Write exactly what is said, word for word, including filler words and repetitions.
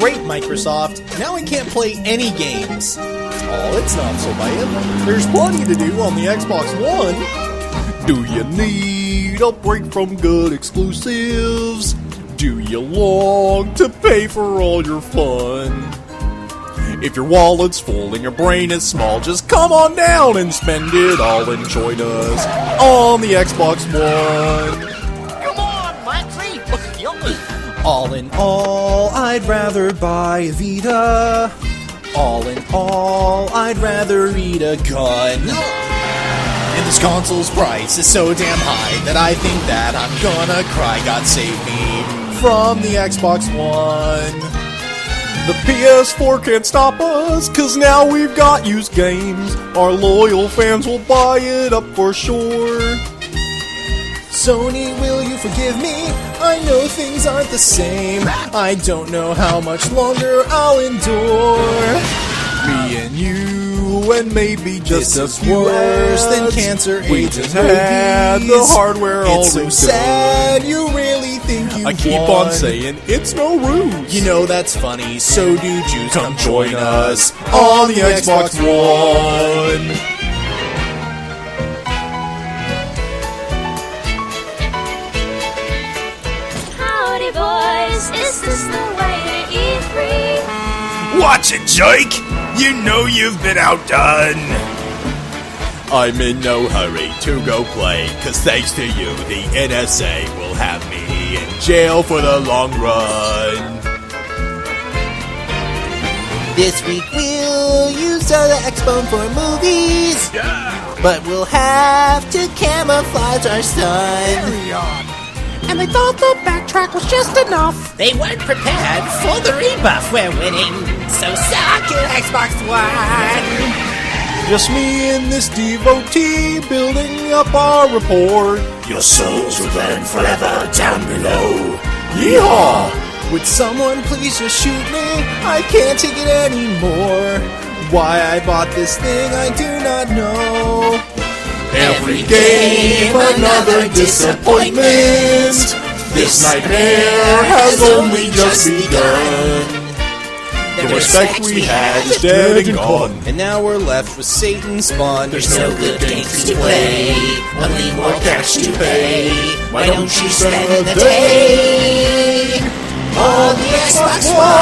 great, Microsoft. Now I can't play any games. Oh, it's not so bad. There's plenty to do on the Xbox One. Do you need a break from good exclusives? Do you long to pay for all your fun? If your wallet's full and your brain is small, just come on down and spend it all and join us on the Xbox One. Come on, Maxie! Yummy! All in all, I'd rather buy a Vita. All in all, I'd rather eat a gun. And this console's price is so damn high that I think that I'm gonna cry. God save me from the Xbox One. The P S four can't stop us, cause now we've got used games. Our loyal fans will buy it up for sure. Sony, will you forgive me? I know things aren't the same. I don't know how much longer I'll endure. Me and you, and maybe just this a few worse than ads. cancer, We AIDS, just and had rabies. the hardware all It's so redone. sad. You really think you I keep won. on saying it's no ruse. You know that's funny. So do Jews. Come join us on the Xbox One. Howdy, boys. Is this the way to E three? Watch it, Jake! You know you've been outdone! I'm in no hurry to go play, cause thanks to you, the N S A will have me in jail for the long run. This week we'll use the Xbone for movies, Yeah! but we'll have to camouflage our stun. And they thought the backtrack was just enough. They weren't prepared for the rebuff we're winning, so suck it, Xbox One! Just me and this devotee building up our report. Your souls will burn forever down below. Yeehaw! Would someone please just shoot me? I can't take it anymore. Why I bought this thing, I do not know. Every game, another disappointment. This nightmare has only just begun. The respect we had is dead and gone. And now we're left with Satan spawn. There's no good games to play, only more cash to pay. Why don't you spend the day on the Xbox One?